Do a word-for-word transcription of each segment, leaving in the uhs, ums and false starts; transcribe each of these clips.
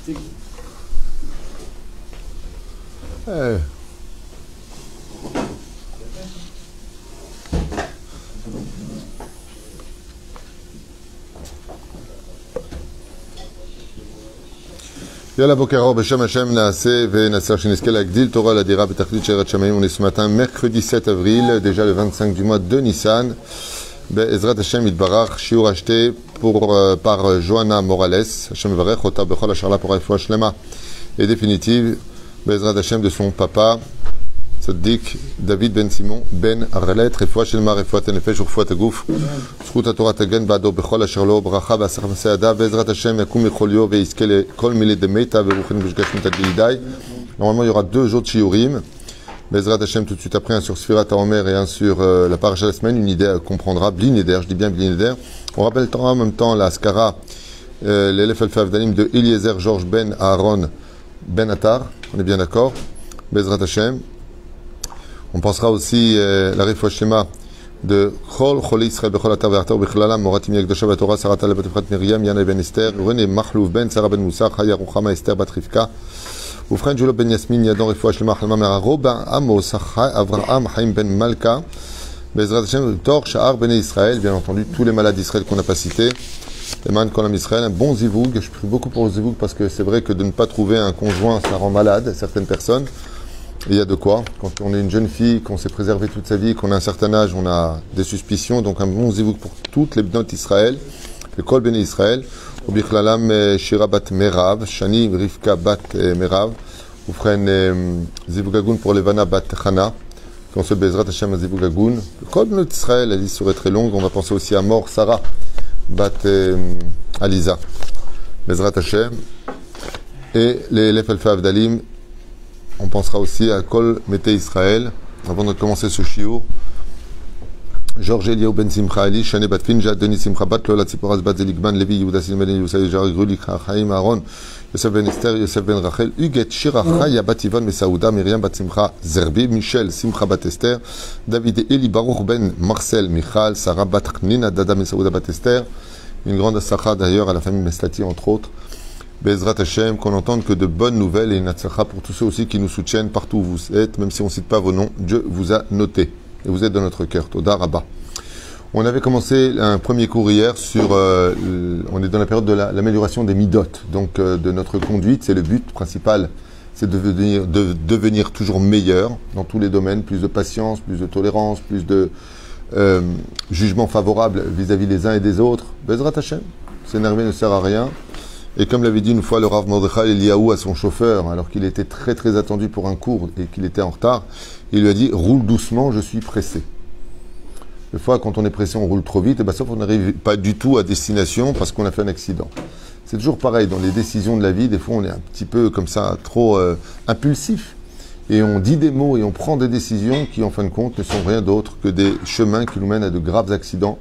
Hey. Yalla Bokeror, Beshem Hashem, Naaseh, Venasser, Shineskel, Agdil, Torah, la Dira, Betachlit, Sherat Shamayim. On est ce matin, mercredi sept avril, déjà le vingt-cinq du mois de Nissan. Be'ezrat Hashem, Idbarach, Shiur acheté pour, euh, par Johanna Morales. Hashem Varech, Ota, Bechol, Acharla, pour Refoua Shlema. Et définitive, Be'ezrat Hashem de son papa, Tzaddik, David Ben Simon, Ben Arlet, Refoua Shlema, Refoua Tenefesh, Refoua Tagouf, Zchut HaTorah Tagen, Bado, Bechol, Acharlo, Bracha, Basar Maseada, Be'ezrat Hashem, Yakum Mecholio, Ve'iskel, Kol Mile de Meita, Ve'ruchen, Veshgashim Tadlidai. Normalement, il y aura deux jours de Shiurim. Bezrat Hashem tout de suite après, un sur Sfirat HaOmer et un sur euh, la paracha de la semaine, une idée comprendra, Blineder, je dis bien Blineder. On rappelle en même temps la Skara, euh, l'Elef Alfa Avdalim de Eliezer Georges Ben Aaron Ben Attar, on est bien d'accord, Bezrat Hashem. On pensera aussi euh, la Refoua Shema de Chol, Choli Israël, Bechol Atar Ve'Artar, Bechlala, Moratim Yekdosha Batorah, Sarata Lebat Efrat Miriam, Yana Ben Esther, René Mahlouf Ben, Sarah Ben Moussa, Chaya Ruchama Esther Batrifka, Oufren Julo Ben Yasmin, Yadon Refoua Shlema, Halma Mera, Robin Amos, Avraham, Haim Ben Malka, Bezrat Hashem, Tor, Sha'ar Ben Israël, bien entendu, tous les malades d'Israël qu'on n'a pas cités, Eman Kolam Israël, un bon zivoug, je prie beaucoup pour le zivoug parce que c'est vrai que de ne pas trouver un conjoint, ça rend malade certaines personnes. Et il y a de quoi. Quand on est une jeune fille, qu'on s'est préservé toute sa vie, qu'on a un certain âge, on a des suspicions. Donc un bon zivouk pour toutes les bnotes Israël, le Kol Bene Israël. Ubichlalam Shira Bat Merav, Shani Rivka Bat Merav. Oufren Zivougagoun pour Levana Bat Chana. Qu'on se baisera Hashem Zivougagoun. Le Kol Bene Israël, la liste serait très longue. On va penser aussi à Mort Sarah Bat Aliza. Bezrat Hashem. Et les Lef Alfa Avdalim. On pensera aussi à Kol Mete Israël, avant de commencer ce shiur. Georges Eliaou Ben Simcha Ali, Shane Bat Finja, Denis Simcha Bat, Lola Tziporaz Bat Zelikban, Levi Yehuda Silman, Youssef Jarek Grulik, Chaim Aaron, Yosef Ben Esther, Yosef Ben Rachel, Huguet Shira Chaya Bat Ivan Mesaouda, Myriam Bat Simcha Zerbi, Michel Simcha Bat Esther, David Eli Baruch Ben Marcel Michal, Sarah Bat Nina Dada Mesaouda Bat Esther, une grande assacha d'ailleurs à la famille Meslati entre autres. Bezrat Hashem, qu'on entende que de bonnes nouvelles et une atzlacha pour tous ceux aussi qui nous soutiennent partout où vous êtes, même si on ne cite pas vos noms, Dieu vous a noté et vous êtes dans notre cœur. Toda Rabba. On avait commencé un premier cours hier sur, euh, on est dans la période de la, l'amélioration des midot, donc euh, de notre conduite, c'est le but principal, c'est de devenir, de devenir toujours meilleur dans tous les domaines, plus de patience, plus de tolérance, plus de euh, jugement favorable vis-à-vis des uns et des autres. Bezrat Hashem, s'énerver ne sert à rien. Et comme l'avait dit une fois le Rav Mordechai Eliaou à son chauffeur, alors qu'il était très très attendu pour un cours et qu'il était en retard, il lui a dit « Roule doucement, je suis pressé ». Des fois, quand on est pressé, on roule trop vite, et bien sauf qu'on n'arrive pas du tout à destination parce qu'on a fait un accident. C'est toujours pareil, dans les décisions de la vie, des fois on est un petit peu comme ça, trop euh, impulsif. Et on dit des mots et on prend des décisions qui, en fin de compte, ne sont rien d'autre que des chemins qui nous mènent à de graves accidents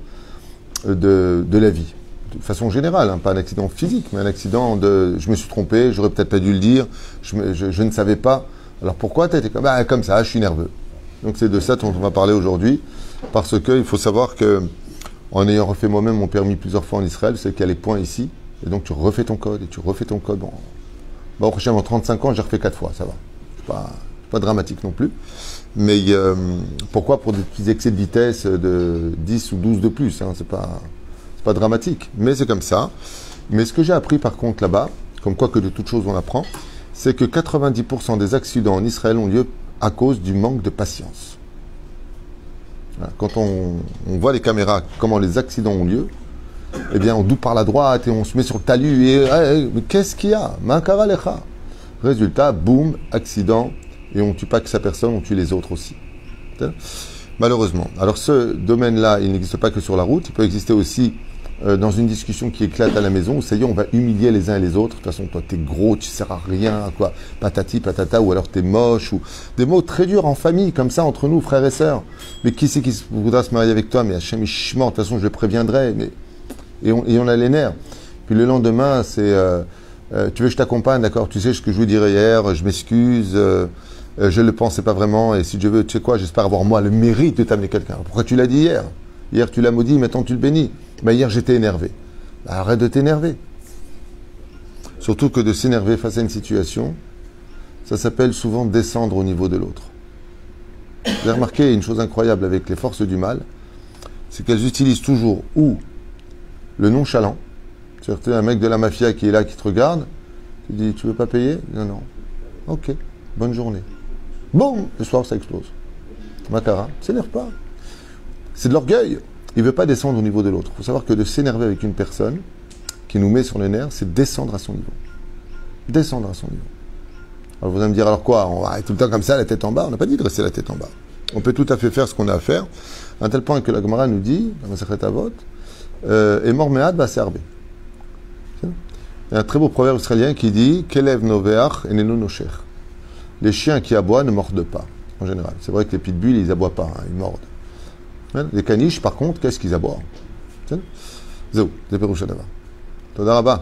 de, de la vie. De façon générale, hein, pas un accident physique, mais un accident de je me suis trompé, j'aurais peut-être pas dû le dire, je, me, je, je ne savais pas. Alors pourquoi tu as été comme, bah, comme ça, je suis nerveux. Donc c'est de ça dont on va parler aujourd'hui, parce qu'il faut savoir que en ayant refait moi-même mon permis plusieurs fois en Israël, c'est qu'il y a les points ici, et donc tu refais ton code, et tu refais ton code. Bon, bon au prochain, en trente-cinq ans, j'ai refait quatre fois, ça va. C'est pas, pas dramatique non plus. Mais euh, pourquoi pour des petits excès de vitesse de dix ou douze de plus, hein, c'est pas... pas dramatique, mais c'est comme ça. Mais ce que j'ai appris par contre là-bas, comme quoi que de toutes choses on apprend, c'est que quatre-vingt-dix pour cent des accidents en Israël ont lieu à cause du manque de patience. Voilà. Quand on, on voit les caméras, comment les accidents ont lieu, eh bien on double par la droite et on se met sur le talus et hey, mais qu'est-ce qu'il y a? Mankara lecha. Résultat, boum, accident, et on ne tue pas que sa personne, on tue les autres aussi. Malheureusement. Alors ce domaine-là, il n'existe pas que sur la route, il peut exister aussi Euh, dans une discussion qui éclate à la maison, où ça y est, on va humilier les uns et les autres. De toute façon, toi, t'es gros, tu sers à rien, quoi, patati, patata, ou alors t'es moche, ou des mots très durs en famille, comme ça, entre nous, frères et sœurs. Mais qui c'est qui voudra se marier avec toi? Mais Hachem, Ishma, de toute façon, je le préviendrai. Mais... Et, on, et on a les nerfs. Puis le lendemain, c'est, euh, euh, tu veux que je t'accompagne, d'accord? Tu sais ce que je vous dirais hier, je m'excuse, euh, euh, je ne le pensais pas vraiment, et si Dieu veut, tu sais quoi, j'espère avoir moi le mérite de t'amener quelqu'un. Pourquoi tu l'as dit hier? Hier, tu l'as maudit, maintenant tu le bénis. Mais hier, j'étais énervé. Bah, arrête de t'énerver. Surtout que de s'énerver face à une situation, ça s'appelle souvent descendre au niveau de l'autre. J'ai remarqué une chose incroyable avec les forces du mal, c'est qu'elles utilisent toujours ou le nonchalant, c'est-à-dire un mec de la mafia qui est là, qui te regarde, tu dis, tu veux pas payer? Non, non. Ok, bonne journée. Boum, le soir ça explose. Makara, s'énerve pas. C'est de l'orgueil. Il ne veut pas descendre au niveau de l'autre. Il faut savoir que de s'énerver avec une personne qui nous met sur les nerfs, c'est descendre à son niveau. Descendre à son niveau. Alors vous allez me dire, alors quoi? On va être tout le temps comme ça, la tête en bas? On n'a pas dit de rester la tête en bas. On peut tout à fait faire ce qu'on a à faire, à un tel point que la Gemara nous dit, dans la Sechet Avot, et mormead va serber. Il y a un très beau proverbe israélien qui dit Kelev noveach enenu nocher. Les chiens qui aboient ne mordent pas, en général. C'est vrai que les pitbulls, ils aboient pas, hein, ils mordent. Les caniches, par contre, qu'est-ce qu'ils aboient? Zéou, c'est Pérouche Adava. Todaraba.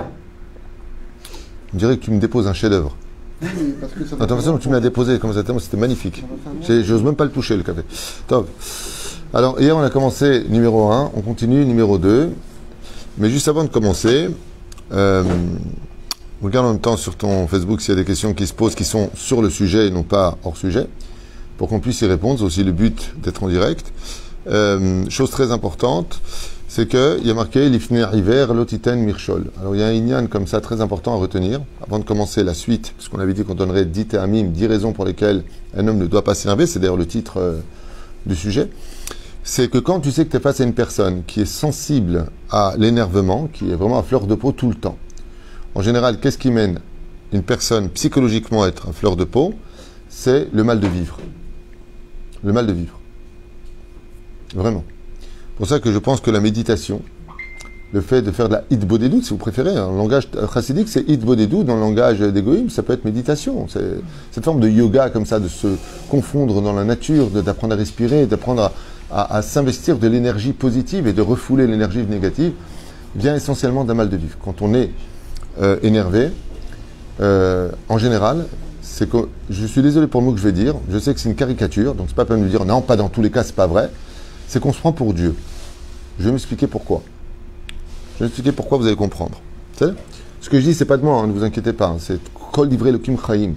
On dirait que tu me déposes un chef-d'œuvre. Attends, de toute façon, tu me l'as déposé comme ça, c'était magnifique. J'ose même pas le toucher, le café. Top. Alors, hier, on a commencé numéro un, on continue numéro deux. Mais juste avant de commencer, euh, regarde en même temps sur ton Facebook s'il y a des questions qui se posent, qui sont sur le sujet et non pas hors sujet, pour qu'on puisse y répondre. C'est aussi le but d'être en direct. Euh, chose très importante, c'est qu'il y a marqué l'ifner hiver lotiten mirchol. Alors il y a un inyan comme ça très important à retenir avant de commencer la suite, puisqu'on avait dit qu'on donnerait dix théamim, dix raisons pour lesquelles un homme ne doit pas s'énerver. C'est d'ailleurs le titre euh, du sujet. C'est que quand tu sais que tu es face à une personne qui est sensible à l'énervement, qui est vraiment à fleur de peau tout le temps, en général, qu'est-ce qui mène une personne psychologiquement à être à fleur de peau? C'est le mal de vivre. Le mal de vivre. Vraiment. C'est pour ça que je pense que la méditation, le fait de faire de la hitbodedut, si vous préférez, en langage chassidique, c'est hitbodedut, dans le langage d'égoïme, ça peut être méditation. C'est cette forme de yoga comme ça, de se confondre dans la nature, d'apprendre à respirer, d'apprendre à, à, à s'investir de l'énergie positive et de refouler l'énergie négative, vient essentiellement d'un mal de vivre. Quand on est euh, énervé, euh, en général, c'est que, je suis désolé pour le mot que je vais dire, je sais que c'est une caricature, donc c'est pas la peine de dire non, pas dans tous les cas, c'est pas vrai. C'est qu'on se prend pour Dieu. Je vais m'expliquer pourquoi. Je vais m'expliquer pourquoi, vous allez comprendre. C'est ce que je dis, c'est pas de moi, hein, ne vous inquiétez pas. Hein, c'est Kol Divrei Elokim Chaim.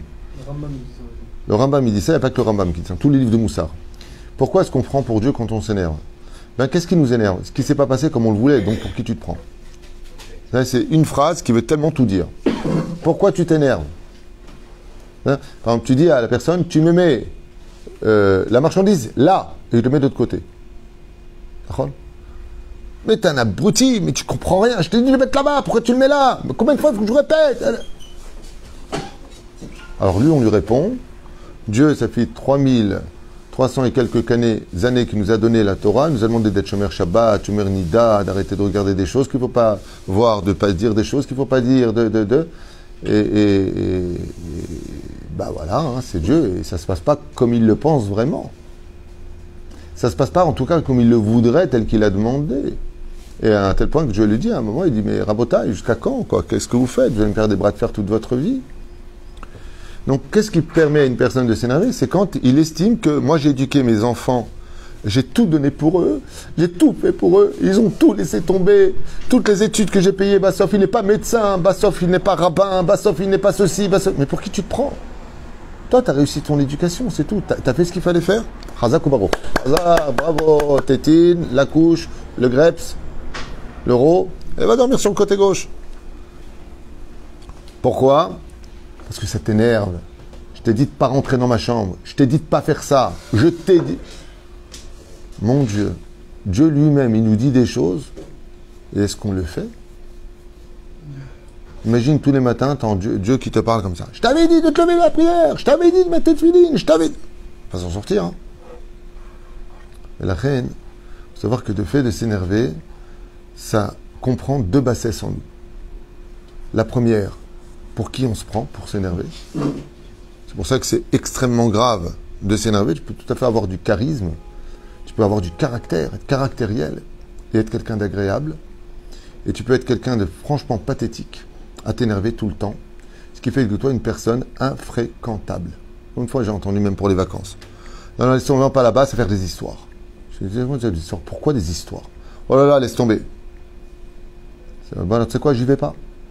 Le Rambam, il dit ça, il n'y a pas que le Rambam qui dit ça. Tous les livres de Moussar. Pourquoi est-ce qu'on prend pour Dieu quand on s'énerve? Ben, qu'est-ce qui nous énerve? Ce qui ne s'est pas passé comme on le voulait, donc pour qui tu te prends? Ça, c'est une phrase qui veut tellement tout dire. Pourquoi tu t'énerves? Hein? Par exemple, tu dis à la personne, tu me mets euh, la marchandise là, et je te mets de l'autre côté. Mais t'es un abruti, mais tu comprends rien. Je t'ai dit de le mettre là-bas, pourquoi tu le mets là? Mais combien de fois il faut que je répète? Alors lui, on lui répond, Dieu, ça fait trois mille trois cents et quelques années, années qu'il nous a donné la Torah, il nous a demandé d'être Shomer Shabbat, Shomer Nida, d'arrêter de regarder des choses qu'il ne faut pas voir, de ne pas dire des choses qu'il ne faut pas dire, de, de, de. Et, et, et, et bah voilà, hein, c'est Dieu, et ça ne se passe pas comme il le pense vraiment. Ça ne se passe pas en tout cas comme il le voudrait, tel qu'il a demandé. Et à un tel point que Dieu lui dit à un moment, il dit, mais Rabotai, jusqu'à quand quoi? Qu'est-ce que vous faites? Vous allez me faire des bras de fer toute votre vie? Donc, qu'est-ce qui permet à une personne de s'énerver? C'est quand il estime que moi j'ai éduqué mes enfants, j'ai tout donné pour eux, j'ai tout fait pour eux, ils ont tout laissé tomber, toutes les études que j'ai payées, Bassof, il n'est pas médecin, Bassof, il n'est pas rabbin, Bassof, il n'est pas ceci, Bassof. Mais pour qui tu te prends? Toi, tu as réussi ton éducation, c'est tout. Tu as fait ce qu'il fallait faire? Chazak ou baro? Chazak, bravo, tétine, la couche, le greps, l'euro, et va dormir sur le côté gauche. Pourquoi? Parce que ça t'énerve. Je t'ai dit de ne pas rentrer dans ma chambre. Je t'ai dit de ne pas faire ça. Je t'ai dit... Mon Dieu, Dieu lui-même, il nous dit des choses. Et est-ce qu'on le fait? Imagine tous les matins, t'as Dieu, Dieu qui te parle comme ça. Je t'avais dit de te lever à la prière. Je t'avais dit de mettre tes filines. Je t'avais dit... Pas s'en sortir. Hein. Mais la reine, il faut savoir que de fait de s'énerver, ça comprend deux bassesses en nous. La première, pour qui on se prend pour s'énerver. C'est pour ça que c'est extrêmement grave de s'énerver. Tu peux tout à fait avoir du charisme, tu peux avoir du caractère, être caractériel et être quelqu'un d'agréable. Et tu peux être quelqu'un de franchement pathétique, à t'énerver tout le temps, ce qui fait de toi une personne infréquentable. Une fois, j'ai entendu même pour les vacances. Non, non, laisse tomber, pas là-bas, c'est faire des histoires. Je dis, des histoires. Pourquoi des histoires? Oh là là, laisse tomber. Bon, tu sais quoi, j'y vais pas.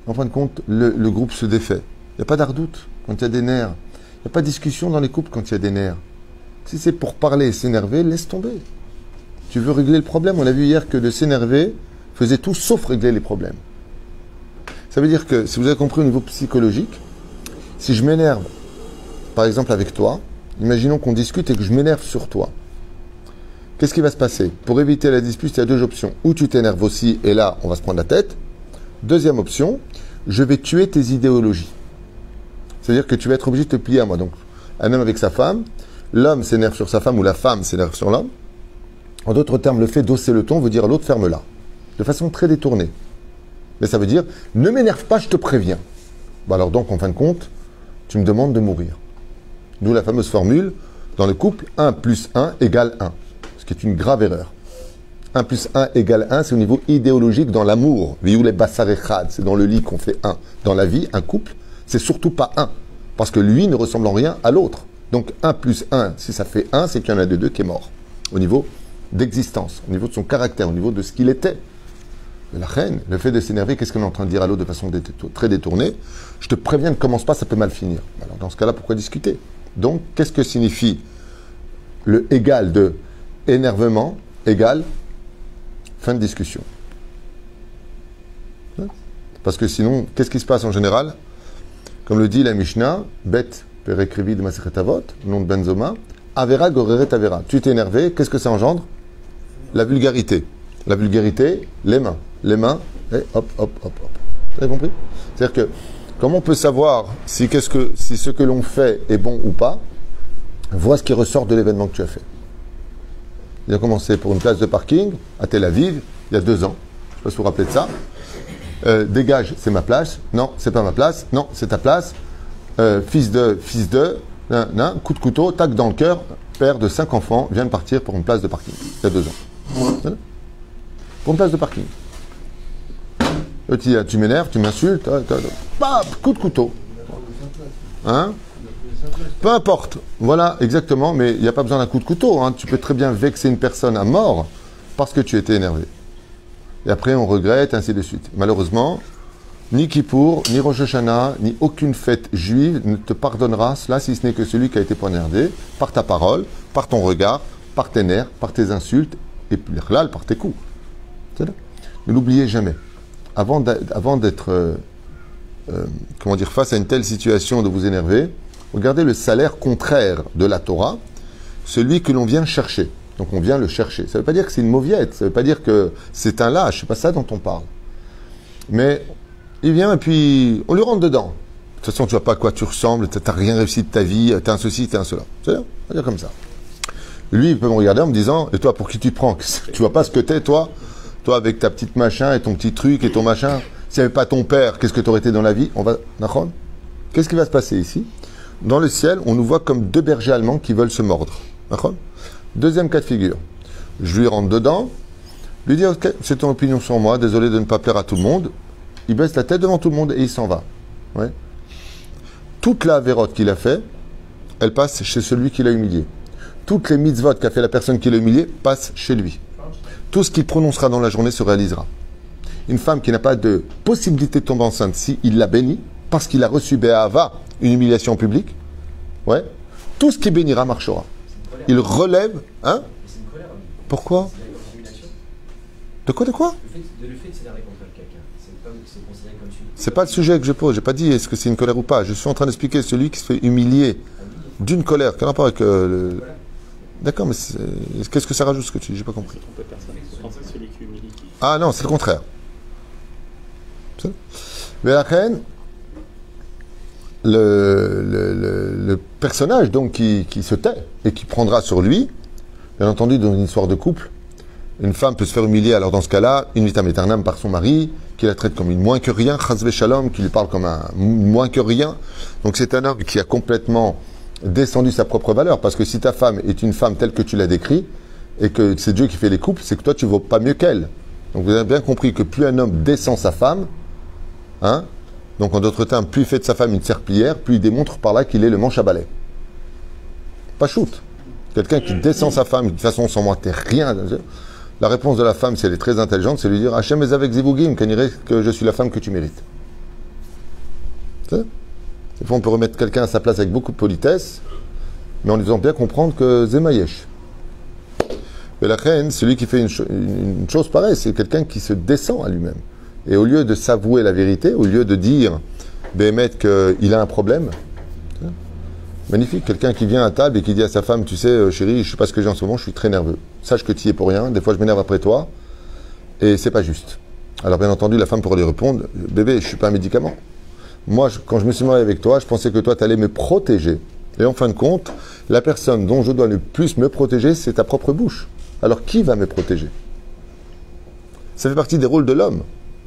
en fin de compte, le, le groupe se défait. Il n'y a pas d'ardoute quand il y a des nerfs. Il n'y a pas de discussion dans les couples quand il y a des nerfs. Si c'est pour parler et s'énerver, laisse tomber. Tu veux régler le problème. On a vu hier que de s'énerver faisait tout sauf régler les problèmes. Ça veut dire que, si vous avez compris au niveau psychologique, si je m'énerve, par exemple avec toi, imaginons qu'on discute et que je m'énerve sur toi. Qu'est-ce qui va se passer? Pour éviter la dispute, il y a deux options. Ou tu t'énerves aussi, et là, on va se prendre la tête. Deuxième option, je vais tuer tes idéologies. C'est-à-dire que tu vas être obligé de te plier à moi. Donc, un homme avec sa femme, l'homme s'énerve sur sa femme ou la femme s'énerve sur l'homme. En d'autres termes, le fait d'hausser le ton veut dire à l'autre ferme-la. De façon très détournée. Mais ça veut dire, ne m'énerve pas, je te préviens. Bon, alors donc, en fin de compte, tu me demandes de mourir. D'où la fameuse formule, dans le couple, un plus un égale un. Ce qui est une grave erreur. un plus un égale un, c'est au niveau idéologique dans l'amour. C'est dans le lit qu'on fait un. Dans la vie, un couple, c'est surtout pas un. Parce que lui ne ressemble en rien à l'autre. Donc un plus un, si ça fait un, c'est qu'il y en a de deux qui est mort. Au niveau d'existence, au niveau de son caractère, au niveau de ce qu'il était. Et la reine, le fait de s'énerver, qu'est-ce qu'on est en train de dire à l'autre de façon très détournée? Je te préviens, ne commence pas, ça peut mal finir. Alors dans ce cas-là, pourquoi discuter? Donc, qu'est-ce que signifie le égal de énervement égale fin de discussion? Parce que sinon, qu'est-ce qui se passe en général? Comme le dit la Mishnah, Bet Perekrivi de Masechet Avot, nom de Benzoma, Avera Goreret Avera. Tu t'es énervé, qu'est-ce que ça engendre? La vulgarité. La vulgarité, les mains. Les mains, et hop, hop, hop, hop. Vous avez compris? C'est-à-dire que, comment on peut savoir si, qu'est-ce que, si ce que l'on fait est bon ou pas? Vois ce qui ressort de l'événement que tu as fait. Il a commencé pour une place de parking à Tel Aviv, il y a deux ans. Je ne sais pas si vous vous rappelez de ça. Euh, dégage, c'est ma place. Non, c'est pas ma place. Non, c'est ta place. Euh, fils de, fils de, nan, nan, coup de couteau, tac dans le cœur. Père de cinq enfants vient de partir pour une place de parking. Il y a deux ans. Voilà. Pour une place de parking. Tu, tu m'énerves, tu m'insultes. Paf, coup de couteau. Hein? Peu importe. Voilà, exactement. Mais il n'y a pas besoin d'un coup de couteau. Hein. Tu peux très bien vexer une personne à mort parce que tu étais énervé. Et après, on regrette, ainsi de suite. Malheureusement, ni Kippour, ni Rosh Hashanah, ni aucune fête juive ne te pardonnera cela, si ce n'est que celui qui a été poignardé par ta parole, par ton regard, par tes nerfs, par tes insultes, et puis là, par tes coups. Ne l'oubliez jamais. Avant d'être, euh, euh, comment dire, face à une telle situation de vous énerver, regardez le salaire contraire de la Torah, celui que l'on vient chercher. Donc on vient le chercher. Ça ne veut pas dire que c'est une mauviette, ça ne veut pas dire que c'est un lâche, c'est pas ça dont on parle. Mais il vient et puis on lui rentre dedans. De toute façon, tu vois pas à quoi tu ressembles, tu n'as rien réussi de ta vie, tu es un ceci, tu es un cela. C'est-à-dire, on va dire comme ça. Lui, il peut me regarder en me disant, et toi, pour qui tu te prends? Tu vois pas ce que t'es, toi? Toi, avec ta petite machin et ton petit truc et ton machin. S'il n'y avait pas ton père, qu'est-ce que tu aurais été dans la vie? On va... Qu'est-ce qui va se passer ici? Dans le ciel, on nous voit comme deux bergers allemands qui veulent se mordre. Deuxième cas de figure. Je lui rentre dedans, lui dis, ok, c'est ton opinion sur moi, désolé de ne pas plaire à tout le monde. Il baisse la tête devant tout le monde et il s'en va. Ouais. Toute la vérote qu'il a fait, elle passe chez celui qui l'a humilié. Toutes les mitzvot qu'a fait la personne qui l'a humilié passent chez lui. Tout ce qu'il prononcera dans la journée se réalisera. Une femme qui n'a pas de possibilité de tomber enceinte, si il l'a béni, parce qu'il a reçu Béhava, une humiliation publique, ouais, tout ce qui bénira marchera. Il relève, hein? Pourquoi? De quoi, de quoi? C'est pas le sujet que je pose. J'ai pas dit est-ce que c'est une colère ou pas. Je suis en train d'expliquer celui qui se fait humilier d'une colère. Quel rapport avec euh, le... D'accord, mais qu'est-ce que ça rajoute ce que tu dis? J'ai pas compris. Ah non, c'est le contraire. Mais la reine, le, le, le, le personnage donc qui, qui se tait et qui prendra sur lui, bien entendu, dans une histoire de couple, une femme peut se faire humilier, alors dans ce cas-là, une vitam aeternam par son mari, qui la traite comme une moins que rien, chas shalom, qui lui parle comme un moins que rien. Donc c'est un homme qui a complètement descendu sa propre valeur, parce que si ta femme est une femme telle que tu l'as décrit, et que c'est Dieu qui fait les couples, c'est que toi tu ne vaux pas mieux qu'elle. Donc vous avez bien compris que plus un homme descend sa femme, hein, donc en d'autres termes, plus il fait de sa femme une serpillière, plus il démontre par là qu'il est le manche à balai. Pas shoot. Quelqu'un qui descend sa femme, de toute façon sans moi, t'es rien. La réponse de la femme, si elle est très intelligente, c'est lui dire Hachem est avec Zivugim, qu'on dirait que je suis la femme que tu mérites. Des fois, on peut remettre quelqu'un à sa place avec beaucoup de politesse, mais en lui faisant bien comprendre que Zemayesh. Et la reine, celui qui fait une, cho une chose pareille, c'est quelqu'un qui se descend à lui-même. Et au lieu de s'avouer la vérité, au lieu de dire, Béhémet, qu'il a un problème, magnifique, quelqu'un qui vient à table et qui dit à sa femme, tu sais, euh, chérie, je sais pas ce que j'ai en ce moment, je suis très nerveux. Sache que tu y es pour rien, des fois je m'énerve après toi, et c'est pas juste. Alors bien entendu, la femme pourrait lui répondre, bébé, je suis pas un médicament. Moi, je, quand je me suis marié avec toi, je pensais que toi, tu allais me protéger. Et en fin de compte, la personne dont je dois le plus me protéger, c'est ta propre bouche. Alors, qui va me protéger? Ça fait partie des rôles de l'homme.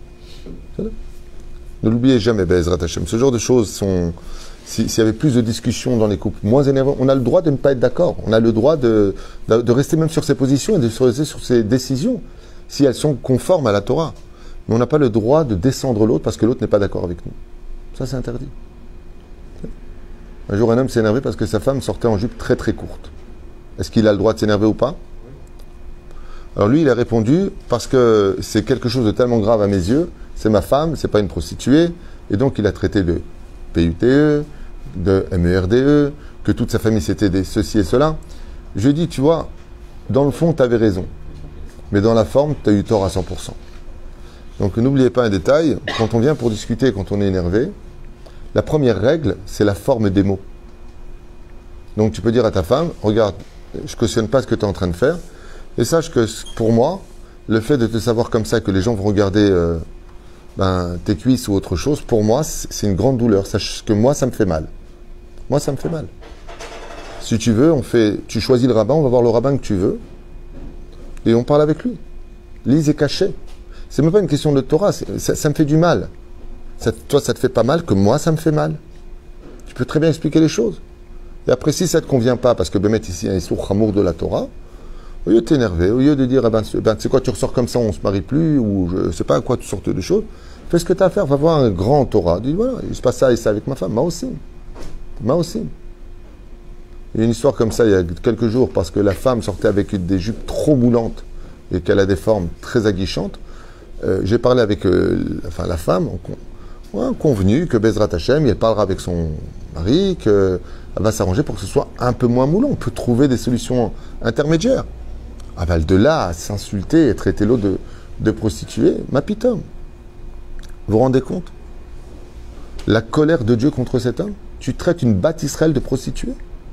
Ne l'oubliez jamais, Be'ezrat Hashem. Ce genre de choses sont... S'il y avait plus de discussions dans les couples, moins énervants, on a le droit de ne pas être d'accord. On a le droit de, de, de rester même sur ses positions et de rester sur ses décisions, si elles sont conformes à la Torah. Mais on n'a pas le droit de descendre l'autre parce que l'autre n'est pas d'accord avec nous. Ça, c'est interdit. Un jour, un homme s'est énervé parce que sa femme sortait en jupe très très courte. Est-ce qu'il a le droit de s'énerver ou pas? Alors lui, il a répondu, parce que c'est quelque chose de tellement grave à mes yeux, c'est ma femme, c'est pas une prostituée, et donc il a traité de P U T E, de M E R D E, que toute sa famille c'était des ceci et cela. Je lui ai dit, tu vois, dans le fond, tu avais raison, mais dans la forme, tu as eu tort à cent pour cent. Donc n'oubliez pas un détail, quand on vient pour discuter, quand on est énervé, la première règle, c'est la forme des mots. Donc tu peux dire à ta femme, regarde, je ne cautionne pas ce que tu es en train de faire, et sache que pour moi, le fait de te savoir comme ça, que les gens vont regarder euh, ben, tes cuisses ou autre chose, pour moi, c'est une grande douleur. Sache que moi, ça me fait mal. Moi, ça me fait mal. Si tu veux, on fait, tu choisis le rabbin, on va voir le rabbin que tu veux, et on parle avec lui. Lise et caché. C'est même pas une question de Torah, ça, ça me fait du mal. Ça, toi, ça te fait pas mal, que moi, ça me fait mal. Tu peux très bien expliquer les choses. Et après, si ça ne te convient pas, parce que Bémet ici, il y a un sourd amour de la Torah, au lieu de t'énerver, au lieu de dire, ah ben, ben, tu sais quoi, tu ressors comme ça, on se marie plus, ou je sais pas à quoi tu sortes de choses, fais ce que tu as à faire, va voir un grand Torah. Dis, voilà, il se passe ça et ça avec ma femme, moi aussi. Moi aussi. Il y a une histoire comme ça il y a quelques jours, parce que la femme sortait avec des jupes trop moulantes et qu'elle a des formes très aguichantes. Euh, j'ai parlé avec euh, enfin, la femme, on, on a convenu que Bezrat Hashem, elle parlera avec son mari, qu'elle va s'arranger pour que ce soit un peu moins moulant. On peut trouver des solutions intermédiaires. Ah ben, de là à s'insulter et traiter l'autre de, de prostituée, ma pitome. Vous vous rendez compte? La colère de Dieu contre cet homme? Tu traites une Bat Israël de prostituée?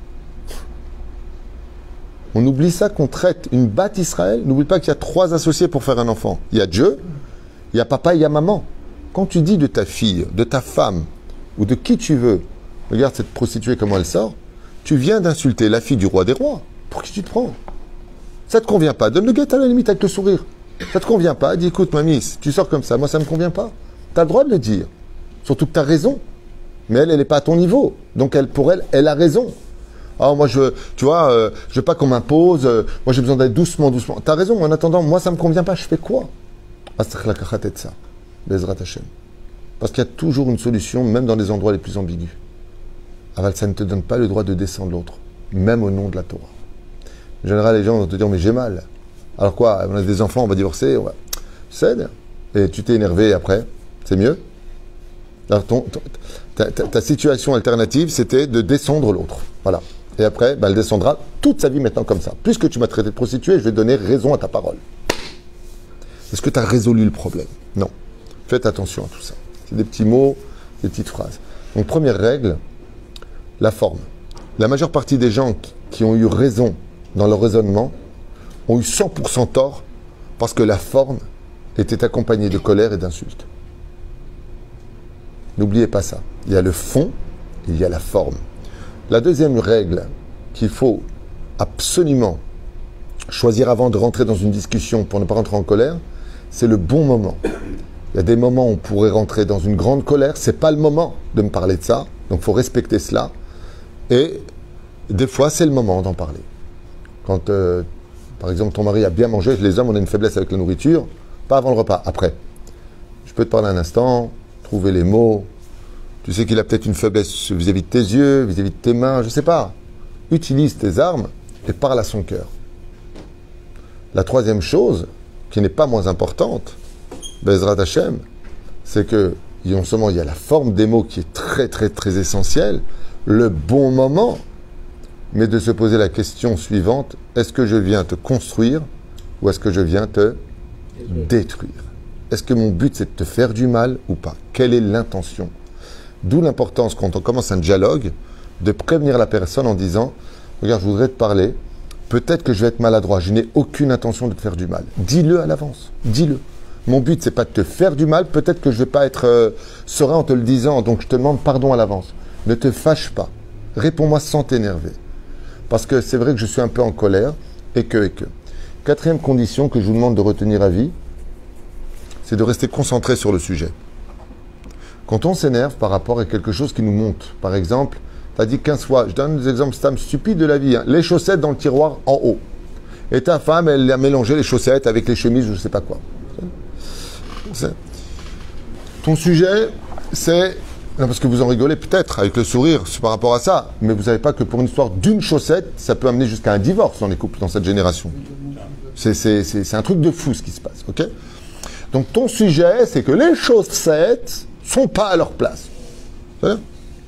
On oublie ça, qu'on traite une Bat Israël. N'oublie pas qu'il y a trois associés pour faire un enfant. Il y a Dieu, il y a papa et il y a maman. Quand tu dis de ta fille, de ta femme, ou de qui tu veux, regarde cette prostituée comment elle sort, tu viens d'insulter la fille du roi des rois. Pour qui tu te prends? Ça te convient pas? Donne le guet à la limite avec le sourire. Ça te convient pas? Dis, écoute mamie, tu sors comme ça, moi ça me convient pas. Tu as le droit de le dire. Surtout que tu as raison. Mais elle, elle n'est pas à ton niveau. Donc elle, pour elle, elle a raison. Ah, moi, je, tu vois, euh, je veux pas qu'on m'impose. Euh, moi, j'ai besoin d'aller doucement, doucement. T'as raison. En attendant, moi, ça me convient pas. Je fais quoi? Parce qu'il y a toujours une solution, même dans les endroits les plus ambigus. Aval, ça ne te donne pas le droit de descendre l'autre, même au nom de la Torah. En général, les gens vont te dire, mais j'ai mal. Alors quoi? On a des enfants, on va divorcer. Ouais. Cède. Et tu t'es énervé après. C'est mieux? Alors, ton, ton, ta, ta, ta situation alternative, c'était de descendre l'autre. Voilà. Et après, bah, elle descendra toute sa vie maintenant comme ça. Puisque tu m'as traité de prostituée, je vais donner raison à ta parole. Est-ce que tu as résolu le problème? Non. Faites attention à tout ça. C'est des petits mots, des petites phrases. Donc, première règle, la forme. La majeure partie des gens qui, qui ont eu raison dans leur raisonnement ont eu cent pour cent tort parce que la forme était accompagnée de colère et d'insultes. N'oubliez pas ça. Il y a le fond et il y a la forme. La deuxième règle qu'il faut absolument choisir avant de rentrer dans une discussion pour ne pas rentrer en colère, c'est le bon moment. Il y a des moments où on pourrait rentrer dans une grande colère, c'est pas le moment de me parler de ça, donc il faut respecter cela. Et des fois, c'est le moment d'en parler. Quand, euh, par exemple, ton mari a bien mangé, les hommes, on a une faiblesse avec la nourriture, pas avant le repas, après. Je peux te parler un instant, trouver les mots. Tu sais qu'il a peut-être une faiblesse vis-à-vis de tes yeux, vis-à-vis de tes mains, je ne sais pas. Utilise tes armes et parle à son cœur. La troisième chose, qui n'est pas moins importante, Bezrat Hashem, c'est qu'il il y a non seulement il y a la forme des mots qui est très très très essentielle, le bon moment, mais de se poser la question suivante, est-ce que je viens te construire ou est-ce que je viens te détruire? Est-ce que mon but c'est de te faire du mal ou pas? Quelle est l'intention? D'où l'importance quand on commence un dialogue de prévenir la personne en disant, regarde, je voudrais te parler, peut-être que je vais être maladroit, je n'ai aucune intention de te faire du mal. Dis-le à l'avance, dis-le. Mon but, c'est pas de te faire du mal. Peut-être que je vais pas être euh, serein en te le disant, donc je te demande pardon à l'avance. Ne te fâche pas. Réponds-moi sans t'énerver. Parce que c'est vrai que je suis un peu en colère, et que, et que. Quatrième condition que je vous demande de retenir à vie, c'est de rester concentré sur le sujet. Quand on s'énerve par rapport à quelque chose qui nous monte, par exemple, tu as dit quinze fois, je donne des exemples stupides de la vie, hein, les chaussettes dans le tiroir en haut. Et ta femme, elle a mélangé les chaussettes avec les chemises, je ne sais pas quoi. C'est... Ton sujet, c'est... Non, parce que vous en rigolez peut-être avec le sourire c'est par rapport à ça, mais vous ne savez pas que pour une histoire d'une chaussette, ça peut amener jusqu'à un divorce dans les couples dans cette génération. C'est, c'est, c'est, c'est un truc de fou ce qui se passe, ok? Donc ton sujet, c'est que les chaussettes sont pas à leur place. Ça,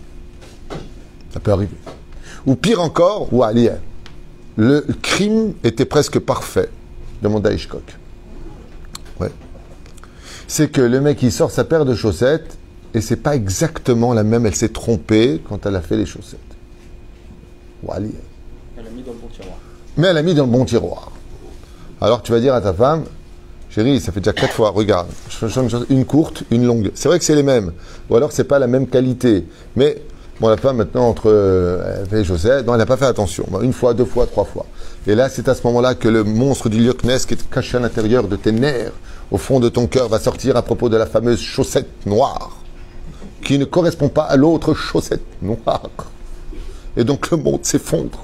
ça peut arriver. Ou pire encore, ou allez, le crime était presque parfait. Demande à Hitchcock. Ouais. C'est que le mec il sort sa paire de chaussettes et c'est pas exactement la même, elle s'est trompée quand elle a fait les chaussettes. Wally. Elle l'a mis dans le bon tiroir. Mais elle l'a mis dans le bon tiroir. Alors tu vas dire à ta femme, chérie, ça fait déjà quatre fois, regarde, je change une courte, une longue. C'est vrai que c'est les mêmes. Ou alors c'est pas la même qualité. Mais bon, la femme maintenant entre euh, elle fait les chaussettes, non, elle n'a pas fait attention. Bon, une fois, deux fois, trois fois. Et là, c'est à ce moment-là que le monstre du Loch Ness qui est caché à l'intérieur de tes nerfs, au fond de ton cœur, va sortir à propos de la fameuse chaussette noire, qui ne correspond pas à l'autre chaussette noire. Et donc le monde s'effondre.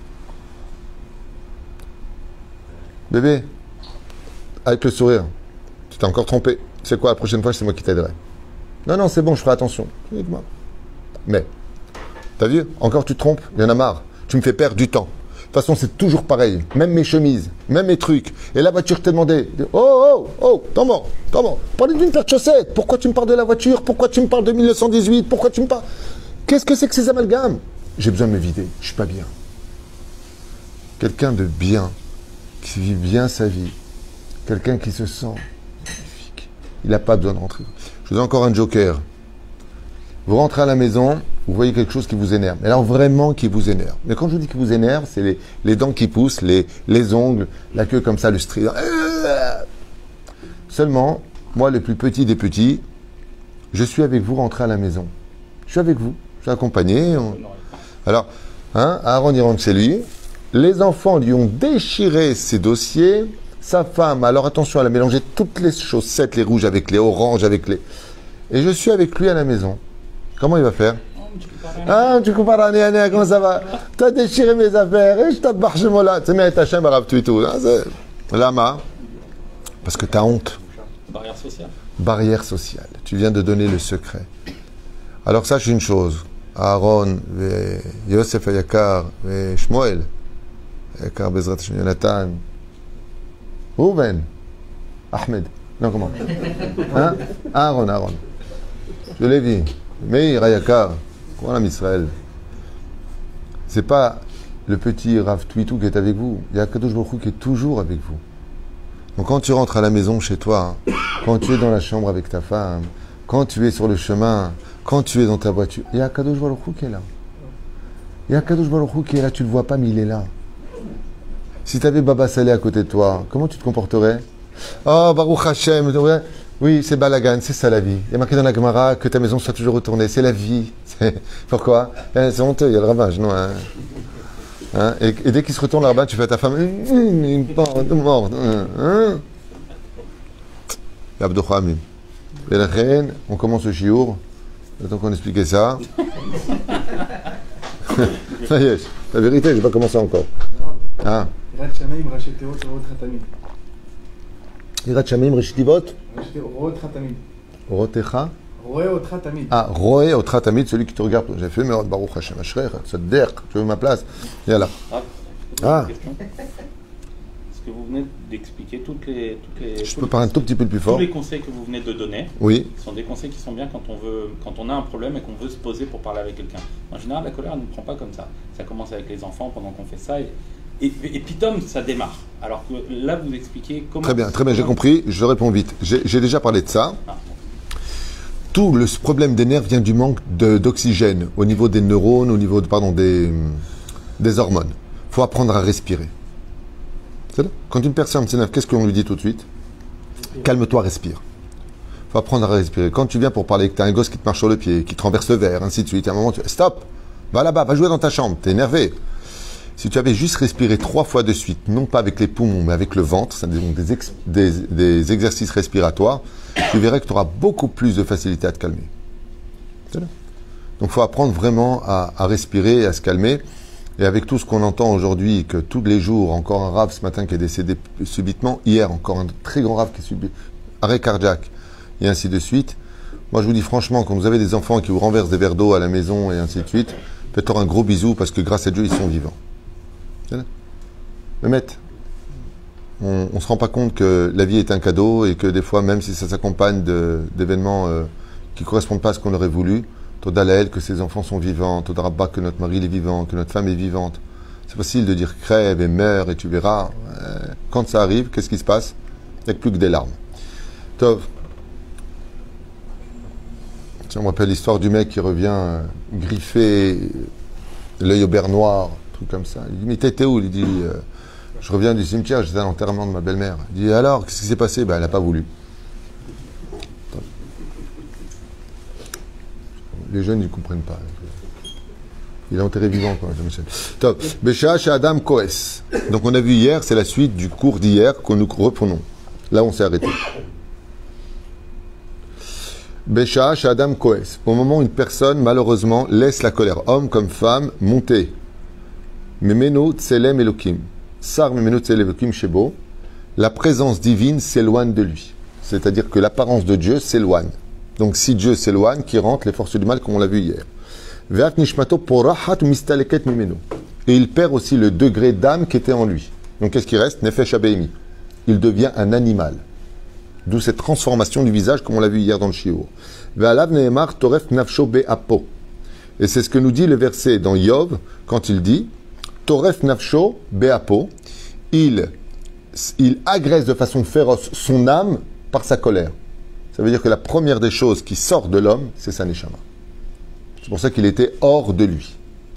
Bébé, avec le sourire, tu t'es encore trompé. C'est quoi, la prochaine fois, c'est moi qui t'aiderai. Non, non, c'est bon, je ferai attention. Avec-moi. Mais, t'as vu, encore tu te trompes, il y en a marre. Tu me fais perdre du temps. De toute façon, c'est toujours pareil. Même mes chemises, même mes trucs. Et la voiture t'ai demandé. Oh, oh, oh, Thomas, Thomas, parlez d'une paire de chaussettes. Pourquoi tu me parles de la voiture? Pourquoi tu me parles de mille neuf cent dix-huit? Pourquoi tu me parles... Qu'est-ce que c'est que ces amalgames? J'ai besoin de me vider. Je suis pas bien. Quelqu'un de bien, qui vit bien sa vie. Quelqu'un qui se sent magnifique. Il n'a pas besoin de rentrer. Je vous donne encore un joker. Vous rentrez à la maison, vous voyez quelque chose qui vous énerve. Mais alors vraiment qui vous énerve. Mais quand je vous dis qui vous énerve, c'est les, les dents qui poussent, les, les ongles, la queue comme ça, le strident. Seulement, moi le plus petit des petits, je suis avec vous rentré à la maison. Je suis avec vous, je suis accompagné. On... Alors, hein, Aaron il rentre chez lui. Les enfants lui ont déchiré ses dossiers. Sa femme, alors attention, elle a mélangé toutes les chaussettes, les rouges avec les oranges, avec les... Et je suis avec lui à la maison. Comment il va faire? Ah, tu compares à Néané, comment ça va? Tu as déchiré mes affaires, et je t'abbarche moi là. Tu sais, mais ta chambre, arabe, tu et tout. Lama, parce que tu as honte. Barrière sociale. Barrière sociale. Tu viens de donner le secret. Alors sache une chose. Aaron, Yosef Ayakar, Shmuel, Ayakar Bezrat Jonathan, Rouven, Ahmed. Non, comment? Hein? Aaron, Aaron. Je l'ai vu. Meir, Ayakar. Quoi, l'âme Israël? C'est pas le petit Rav Twitou qui est avec vous. Il y a Kadosh Baruch Hu qui est toujours avec vous. Donc quand tu rentres à la maison chez toi, quand tu es dans la chambre avec ta femme, quand tu es sur le chemin, quand tu es dans ta voiture, il y a Kadosh Baruch Hu qui est là. Il y a Kadosh Baruch Hu qui est là, tu ne le vois pas, mais il est là. Si tu avais Baba Saleh à côté de toi, comment tu te comporterais? Oh, Baruch Hashem, oui, c'est balagan, c'est ça la vie. Il y a marqué dans la Gemara que ta maison soit toujours retournée, c'est la vie. C'est... Pourquoi? C'est honteux, il y a le ravage, non hein? Hein? Et, et dès qu'il se retourne le rabbin, tu fais à ta femme, une porte morte. Hein? Abdouhamim. Et la reine, on commence le chiour, le temps qu'on expliquait ça. Ça y est, la vérité, je n'ai pas commencé encore. Ah. Yirat Shamayim racheté Ot Rot Hatamid. Yirat Shamayim racheté Ot Rot Hatamid. Rotecha. Roé Ot Hatamid. Ah, Roé Ot Hatamid, celui qui te regarde. J'ai fait, mais Baruch Hashem Ashrecha, Tzadder, tu veux ma place? Et là. Ah. Ah. Est-ce que vous vous venez d'expliquer, toutes les, toutes les, Je tous peux les parler un tout petit peu plus fort. tous les conseils que vous venez de donner Oui. sont des conseils qui sont bien quand on, veut, quand on a un problème et qu'on veut se poser pour parler avec quelqu'un. En général, la colère, elle ne prend pas comme ça. Ça commence avec les enfants pendant qu'on fait ça. Et, et, et puis, Tom, ça démarre. Alors que là, vous expliquez comment... Très bien, très bien, j'ai compris. Je réponds vite. J'ai j'ai déjà parlé de ça. Ah, Tout le problème des nerfs vient du manque de- d'oxygène au niveau des neurones, au niveau de, pardon, des, des hormones. Il faut apprendre à respirer. C'est là. Quand une personne s'énerve, qu'est-ce qu'on lui dit tout de suite? Calme-toi, respire. Il faut apprendre à respirer. Quand tu viens pour parler, que tu as un gosse qui te marche sur le pied, qui te renverse le verre, ainsi de suite, à un moment, tu fais stop, va là-bas, va jouer dans ta chambre, tu es énervé. Si tu avais juste respiré trois fois de suite, non pas avec les poumons, mais avec le ventre, c'est donc des, ex- des, des exercices respiratoires, tu verrais que tu auras beaucoup plus de facilité à te calmer. C'est là. Donc il faut apprendre vraiment à, à respirer et à se calmer. Et avec tout ce qu'on entend aujourd'hui, que tous les jours, encore un rave ce matin qui est décédé subitement, hier encore un très grand rave qui est subi, arrêt cardiaque, et ainsi de suite. Moi je vous dis franchement, quand vous avez des enfants qui vous renversent des verres d'eau à la maison et ainsi de suite, faites-leur un gros bisou parce que grâce à Dieu, ils sont vivants. C'est là. Mais maître, on ne se rend pas compte que la vie est un cadeau et que des fois, même si ça s'accompagne de- d'événements euh, qui ne correspondent pas à ce qu'on aurait voulu, Toda Laël, que ses enfants sont vivants, Toda Rabba, que notre mari est vivant, que notre femme est vivante. C'est facile de dire crève et meurs et tu verras. Euh, quand ça arrive, qu'est-ce qui se passe? Il n'y a plus que des larmes. Tov. Tiens, on me rappelle l'histoire du mec qui revient euh, griffé, l'œil au beurre noir, un truc comme ça. Il dit, mais t'étais où? Il dit, euh, je reviens du cimetière, j'étais à l'enterrement de ma belle-mère. Il dit, alors, qu'est-ce qui s'est passé? Ben, elle n'a pas voulu. Les jeunes, ils ne comprennent pas. Il est enterré vivant, quoi, Jean-Michel. Top. Bécha chez Adam Koes. Donc, on a vu hier, c'est la suite du cours d'hier que nous reprenons. Là, on s'est arrêté. Bécha chez Adam Koes. Au moment où une personne, malheureusement, laisse la colère, homme comme femme, monter. Memeno tselem elokim. Sar memeno tselem elokim shebo. La présence divine s'éloigne de lui. C'est-à-dire que l'apparence de Dieu s'éloigne. Donc si Dieu s'éloigne, qui rentre les forces du mal, comme on l'a vu hier. Ve'at nishmato porahat mistaleket mimenu. Et il perd aussi le degré d'âme qui était en lui. Donc qu'est-ce qui reste? Nefesh habeimi. Il devient un animal. D'où cette transformation du visage, comme on l'a vu hier dans le shiur. Ve'alav nehemar toref nafsho be'apo. Et c'est ce que nous dit le verset dans Yov, quand il dit Toref nafsho be'apo. Il, il agresse de façon féroce son âme par sa colère. Ça veut dire que la première des choses qui sort de l'homme, c'est sa neshama. C'est pour ça qu'il était hors de lui.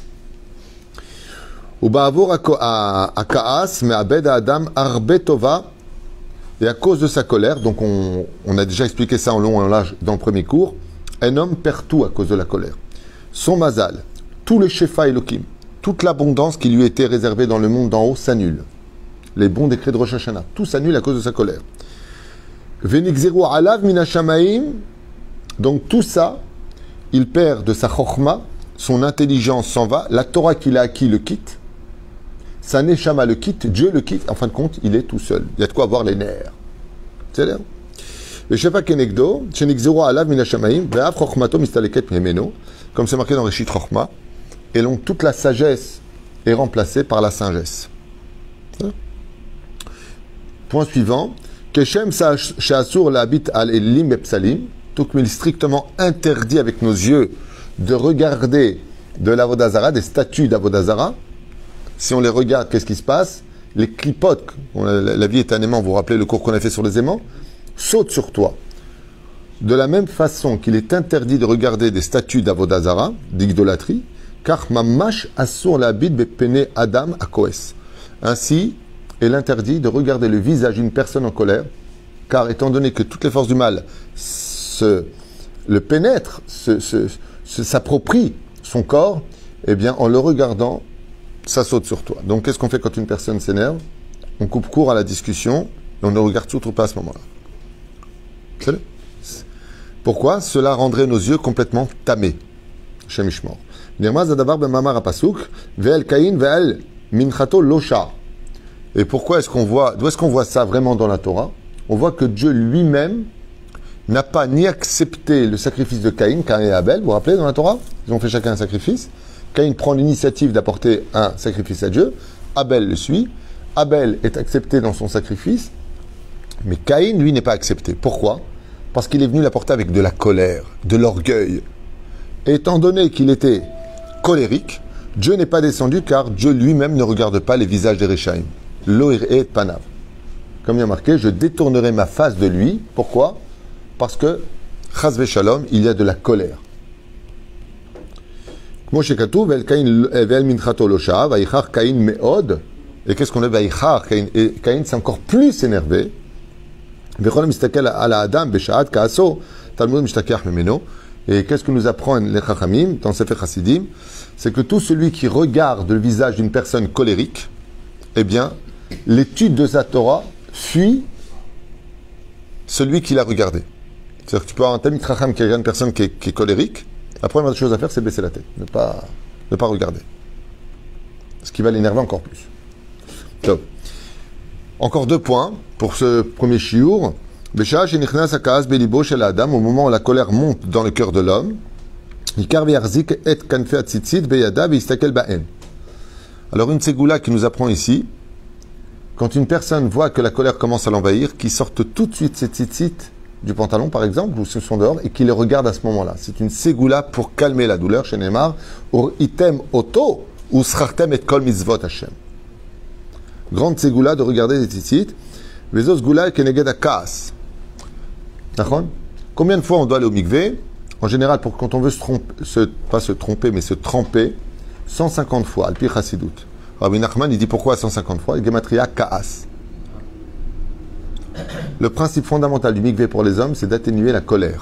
Uba'avur akaas me'abed adam arbe tova. Et à cause de sa colère, donc on, on a déjà expliqué ça en long et en large dans le premier cours, un homme perd tout à cause de la colère. Son mazal, tout le shefa elokim, toute l'abondance qui lui était réservée dans le monde d'en haut s'annule. Les bons décrets de Rosh Hashanah, tout s'annule à cause de sa colère. Venigzeru alav minashamaim. Donc tout ça, il perd de sa chokhma, son intelligence s'en va, la Torah qu'il a acquis le quitte, sa neshama le quitte, Dieu le quitte, en fin de compte, il est tout seul. Il y a de quoi avoir les nerfs. C'est là. Le shefa kenegdo, shenigzeru alav minashamaim, ve'av chokhmato mistaleket mimeno, comme c'est marqué dans Reshit Chokhma, et donc toute la sagesse est remplacée par la sagesse. Point suivant. Keshem she'asur l'habit al elim bepsalim, tout comme il est strictement interdit avec nos yeux de regarder de l'avodazara, des statues d'avodazara. Si on les regarde, qu'est-ce qui se passe? Les clipotes, la, la vie est un aimant, vous vous rappelez le cours qu'on a fait sur les aimants, sautent sur toi. De la même façon qu'il est interdit de regarder des statues d'avodazara, d'idolâtrie, car mamash asur l'habit bepene adam akoes. Ainsi, est l'interdit de regarder le visage d'une personne en colère, car étant donné que toutes les forces du mal se, le pénètrent, se, se, se, s'approprient son corps, eh bien, en le regardant, ça saute sur toi. Donc, qu'est-ce qu'on fait quand une personne s'énerve? On coupe court à la discussion, et on ne regarde surtout pas à ce moment-là. C'est Pourquoi? Cela rendrait nos yeux complètement tamés. Shemishmor. Nirmaz adavar ben mamar apasuk, ve'el kain ve'el minchato losha. Et pourquoi est-ce qu'on voit, d'où est-ce qu'on voit ça vraiment dans la Torah? On voit que Dieu lui-même n'a pas ni accepté le sacrifice de Caïn, Caïn et Abel, vous vous rappelez dans la Torah? Ils ont fait chacun un sacrifice. Caïn prend l'initiative d'apporter un sacrifice à Dieu, Abel le suit. Abel est accepté dans son sacrifice, mais Caïn, lui, n'est pas accepté. Pourquoi? Parce qu'il est venu l'apporter avec de la colère, de l'orgueil. Et étant donné qu'il était colérique, Dieu n'est pas descendu car Dieu lui-même ne regarde pas les visages des Réchaïm. Loir et Panav. Comme il y a marqué, je détournerai ma face de lui. Pourquoi? Parce que, Chas v'Shalom, il y a de la colère. Moshe Katou, Vel Minchato Losha, Vaïchar Caïn Meod. Et qu'est-ce qu'on a? Vaïchar Caïn. Et Caïn s'est encore plus énervé. Vechol Mistakel ala Adam, Beshaat Kaaso, Talmud Mishtakach Memeno. Et qu'est-ce que nous apprennent les Chachamim dans Sefer Chassidim? C'est que tout celui qui regarde le visage d'une personne colérique, eh bien, l'étude de sa Torah fuit celui qui l'a regardé. C'est-à-dire que tu peux avoir un Talmid Chacham qui regarde une personne qui est, qui est colérique, la première chose à faire, c'est baisser la tête, ne pas, ne pas regarder. Ce qui va l'énerver encore plus. Donc, encore deux points pour ce premier shiur. Au moment où la colère monte dans le cœur de l'homme, alors une ségoula qui nous apprend ici, quand une personne voit que la colère commence à l'envahir, qu'il sorte tout de suite ses tzitzit du pantalon par exemple, ou se sont dehors, et qu'il les regarde à ce moment-là. C'est une ségoula pour calmer la douleur chez Neymar. Or item oto ou srachtem et kol mitzvot Hashem. Grande ségoula de regarder les tzitzit. Vezos goula keneged akaas. Combien de fois on doit aller au mikvé? En général, pour quand on veut se tromper, se, pas se tromper, mais se tremper, cent cinquante fois, al pi chassidut. Rabbi Nachman, il dit pourquoi cent cinquante fois? Gematria kaas. Le principe fondamental du mikvé pour les hommes, c'est d'atténuer la colère.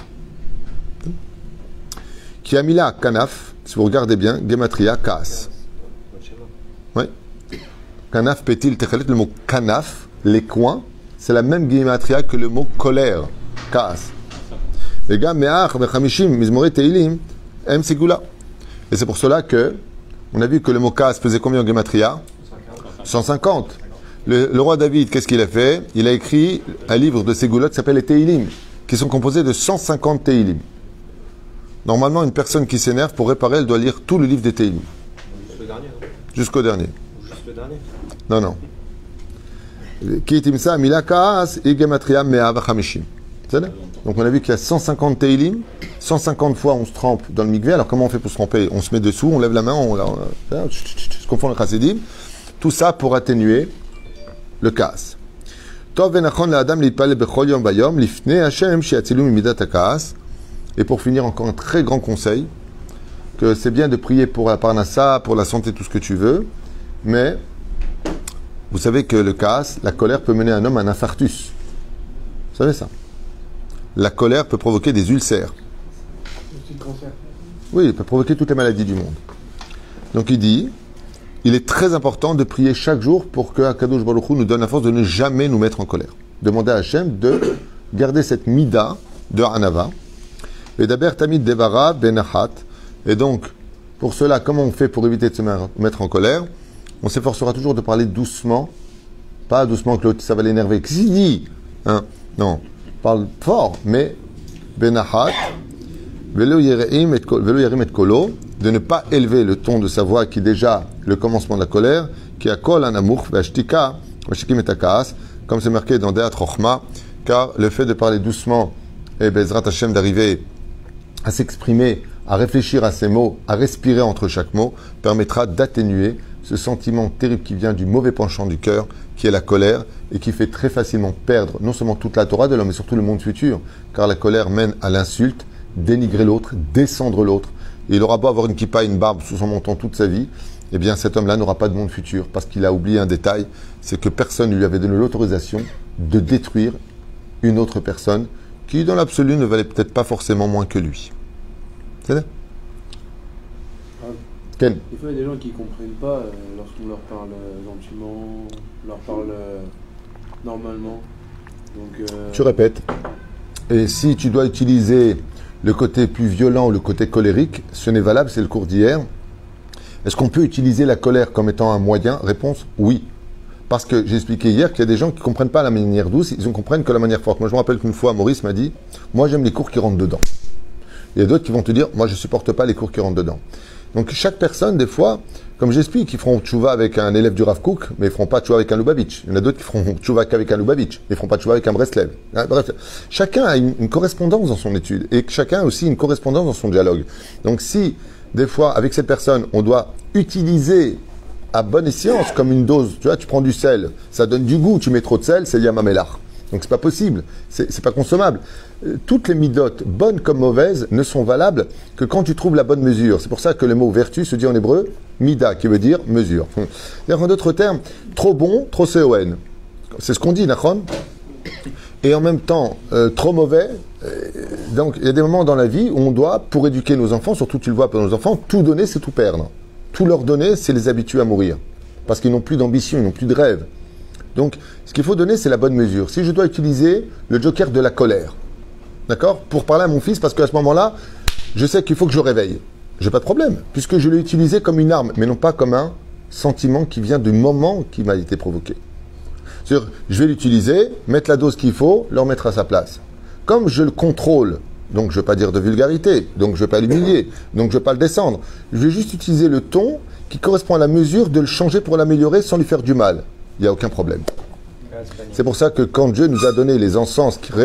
Qui a mis là kanaf, si vous regardez bien, gematria kaas. Oui. Kanaf pétil techelet, le mot kanaf, les coins, c'est la même gematria que le mot colère. Kaas. Les gars, me'ach, mechamishim, mizmoré teilim, em segula. Et c'est pour cela que, on a vu que le mot kaas faisait combien en gematria? cent cinquante. Le, le roi David, qu'est-ce qu'il a fait? Il a écrit un livre de segulot qui s'appelle les teilim, qui sont composés de cent cinquante teilim. Normalement, une personne qui s'énerve, pour réparer, elle doit lire tout le livre des teilim. Jusqu'au dernier, non? Jusqu'au dernier. Juste le dernier? Non, non. Ki timsa mila kaas, et gematria me'ah v'chamishim. Donc on a vu qu'il y a cent cinquante teilim, cent cinquante fois on se trempe dans le mikvé. Alors comment on fait pour se tremper? On se met dessous, on lève la main, on, on, on, on se confond le chassidim. Tout ça pour atténuer le kaas. Et pour finir, encore un très grand conseil, que c'est bien de prier pour la parnassa, pour la santé, tout ce que tu veux, mais vous savez que le kaas, la colère peut mener un homme à un infarctus. Vous savez ça? La colère peut provoquer des ulcères. Oui, il peut provoquer toutes les maladies du monde. Donc il dit, il est très important de prier chaque jour pour que Akadosh Baruch Hu nous donne la force de ne jamais nous mettre en colère. Demandez à Hachem de garder cette mida de Hanava. Et d'abord Tamid Devara Benachat. Et donc, pour cela, comment on fait pour éviter de se mettre en colère? On s'efforcera toujours de parler doucement. Pas doucement que l'autre, ça va l'énerver. Qu'est-ce qu'il dit? Hein? Non. Parle fort, mais Benahat, Velo Yerim et Kolo, de ne pas élever le ton de sa voix qui est déjà le commencement de la colère, qui a Kol Anamour, Vashtika, Vashikim et Akaas, comme c'est marqué dans Deat Rochma, car le fait de parler doucement et Bezrat Hashem d'arriver à s'exprimer, à réfléchir à ses mots, à respirer entre chaque mot, permettra d'atténuer ce sentiment terrible qui vient du mauvais penchant du cœur, qui est la colère, et qui fait très facilement perdre non seulement toute la Torah de l'homme, mais surtout le monde futur, car la colère mène à l'insulte, dénigrer l'autre, descendre l'autre. Et il aura beau avoir une kippa, une barbe sous son menton toute sa vie, eh bien cet homme-là n'aura pas de monde futur, parce qu'il a oublié un détail, c'est que personne ne lui avait donné l'autorisation de détruire une autre personne, qui dans l'absolu ne valait peut-être pas forcément moins que lui. C'est ça? Quel? Des fois, il y a des gens qui ne comprennent pas euh, lorsqu'on leur parle euh, gentiment, on leur parle euh, normalement. Donc, euh... Tu répètes. Et si tu dois utiliser le côté plus violent ou le côté colérique, ce n'est valable, c'est le cours d'hier. Est-ce qu'on peut utiliser la colère comme étant un moyen? Réponse, oui. Parce que j'ai expliqué hier qu'il y a des gens qui ne comprennent pas la manière douce, ils ne comprennent que la manière forte. Moi, je me rappelle qu'une fois, Maurice m'a dit, moi, j'aime les cours qui rentrent dedans. Il y a d'autres qui vont te dire, moi, je ne supporte pas les cours qui rentrent dedans. Donc chaque personne, des fois, comme j'explique, ils feront tchouva avec un élève du Rav Kook, mais ils ne feront pas tchouva avec un Lubavitch. Il y en a d'autres qui feront tchouva qu'avec un Lubavitch. Ils ne feront pas tchouva avec un Breslev. Hein, bref, chacun a une, une correspondance dans son étude et chacun a aussi une correspondance dans son dialogue. Donc si, des fois, avec cette personne, on doit utiliser à bonne escience comme une dose, tu vois, tu prends du sel, ça donne du goût, tu mets trop de sel, c'est yamamelach. Donc c'est pas possible, c'est, c'est pas consommable. Euh, toutes les midotes, bonnes comme mauvaises, ne sont valables que quand tu trouves la bonne mesure. C'est pour ça que le mot vertu se dit en hébreu mida, qui veut dire mesure. C'est-à-dire, en d'autres termes, trop bon, trop con. C'est ce qu'on dit, Nachon. Et en même temps, euh, trop mauvais. Euh, donc il y a des moments dans la vie où on doit, pour éduquer nos enfants, surtout tu le vois pour nos enfants, tout donner, c'est tout perdre. Tout leur donner, c'est les habituer à mourir. Parce qu'ils n'ont plus d'ambition, ils n'ont plus de rêve. Donc, ce qu'il faut donner, c'est la bonne mesure. Si je dois utiliser le joker de la colère, d'accord, pour parler à mon fils, parce qu'à ce moment-là, je sais qu'il faut que je le réveille. J'ai pas de problème, puisque je l'ai utilisé comme une arme, mais non pas comme un sentiment qui vient du moment qui m'a été provoqué. C'est-à-dire, je vais l'utiliser, mettre la dose qu'il faut, le remettre à sa place. Comme je le contrôle, donc je ne vais pas dire de vulgarité, donc je ne vais pas l'humilier, donc je ne vais pas le descendre. Je vais juste utiliser le ton qui correspond à la mesure de le changer pour l'améliorer sans lui faire du mal. Il n'y a aucun problème. C'est pour ça que quand Dieu nous a donné les encens, il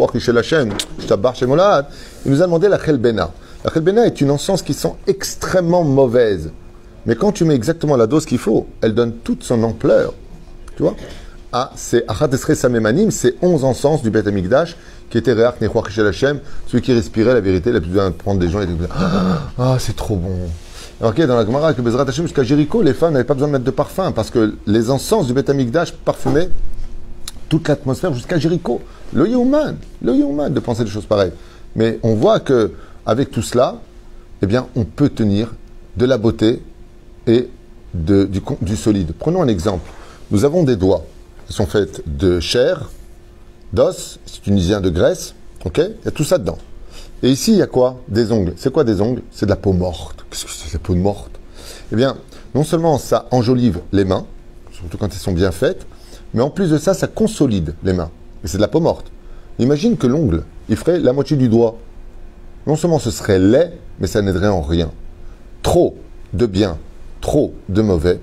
nous a demandé la chelbena. La chelbena est une encens qui sent extrêmement mauvaise. Mais quand tu mets exactement la dose qu'il faut, elle donne toute son ampleur. Tu vois? Ah, c'est Achat Esrei Samemanim, c'est onze encens du Beth Amikdash qui était Reach Nechoach Shel Hashem, celui qui respirait la vérité, il a plus besoin de prendre des gens et de dire ah, ah, c'est trop bon. Alors, ok, dans la Gemara, que Bezrat Hashem, jusqu'à Jéricho, les femmes n'avaient pas besoin de mettre de parfum parce que les encens du Beth Amikdash parfumaient toute l'atmosphère jusqu'à Jéricho. Le Yehuman, le Yehuman de penser des choses pareilles. Mais on voit que avec tout cela, eh bien, on peut tenir de la beauté et de, du, du solide. Prenons un exemple. Nous avons des doigts qui sont faits de chair, d'os, c'est tunisien de graisse, ok? Il y a tout ça dedans. Et ici, il y a quoi? Des ongles. C'est quoi des ongles? C'est de la peau morte. Qu'est-ce que c'est de la peau morte? Eh bien, non seulement ça enjolive les mains, surtout quand elles sont bien faites, mais en plus de ça, ça consolide les mains. Et c'est de la peau morte. Imagine que l'ongle, il ferait la moitié du doigt. Non seulement ce serait laid, mais ça n'aiderait en rien. Trop de bien, trop de mauvais,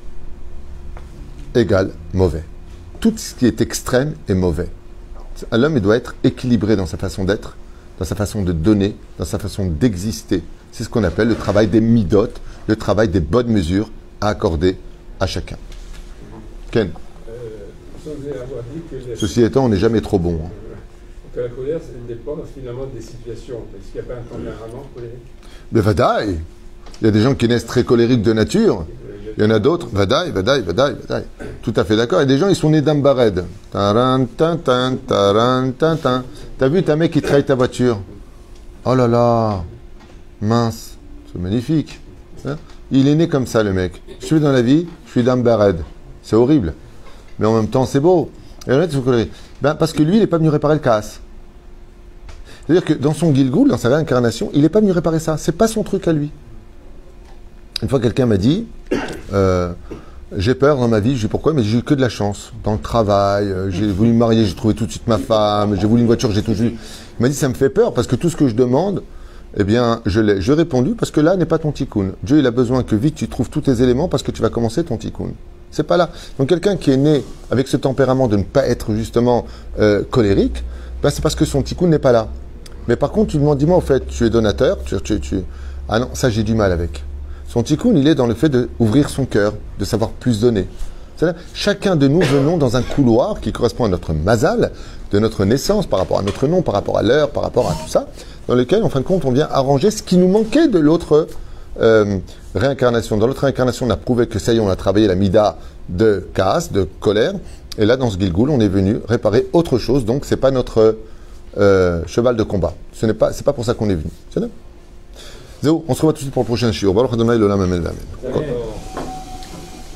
égale mauvais. Tout ce qui est extrême est mauvais. L'homme, il doit être équilibré dans sa façon d'être, dans sa façon de donner, dans sa façon d'exister. C'est ce qu'on appelle le travail des midotes, le travail des bonnes mesures à accorder à chacun. Ken, euh, avoir dit que la... Ceci étant, on n'est jamais trop bon. Hein. Que la colère, ça dépend finalement des situations. Est-ce qu'il n'y a pas un tempérament colérique? Mais vadaï, il y a des gens qui naissent très colériques de nature. Il y en a d'autres, vadaï, vadaï, vadaï, vadaï. Tout à fait d'accord. Et des gens, ils sont nés d'ambared. Taran, tintin, taran, tintin. T'as vu ta mec qui trahit ta voiture? Oh là là, mince, c'est magnifique. Hein? Il est né comme ça, le mec. Je suis dans la vie, je suis d'ambared. C'est horrible. Mais en même temps, c'est beau. Et honnête, ils sont colériques. Ben, parce que lui, il n'est pas venu réparer le casse. C'est-à-dire que dans son Gilgoul, dans sa réincarnation, il n'est pas venu réparer ça. C'est pas son truc à lui. Une fois, quelqu'un m'a dit, euh, j'ai peur dans ma vie. Je dis pourquoi? Mais j'ai eu que de la chance. Dans le travail, euh, j'ai voulu me marier, j'ai trouvé tout de suite ma femme, j'ai voulu une voiture, j'ai tout vu. Il m'a dit, ça me fait peur parce que tout ce que je demande, eh bien, je l'ai. Je lui ai répondu parce que là n'est pas ton tikkun. Dieu, il a besoin que vite tu trouves tous tes éléments parce que tu vas commencer ton tikkun. C'est pas là. Donc quelqu'un qui est né avec ce tempérament de ne pas être justement euh, colérique, ben, c'est parce que son tikkun n'est pas là. Mais par contre, tu me demandes, dis-moi, au fait, tu es donateur, tu, tu, tu... Ah non, ça j'ai du mal avec. Son tikkun, il est dans le fait d'ouvrir son cœur, de savoir plus donner. C'est-à-dire, chacun de nous venons dans un couloir qui correspond à notre mazal, de notre naissance, par rapport à notre nom, par rapport à l'heure, par rapport à tout ça, dans lequel, en fin de compte, on vient arranger ce qui nous manquait de l'autre euh, réincarnation. Dans l'autre réincarnation, on a prouvé que ça y est, on a travaillé la mida de casse, de colère, et là, dans ce Gilgoul, on est venu réparer autre chose, donc c'est pas notre euh, cheval de combat. Ce n'est pas, c'est pas pour ça qu'on est venu. C'est vrai. Zéo, on se revoit tout de suite pour le prochain shiur. Baruch Adonai l'olam, amen, amen.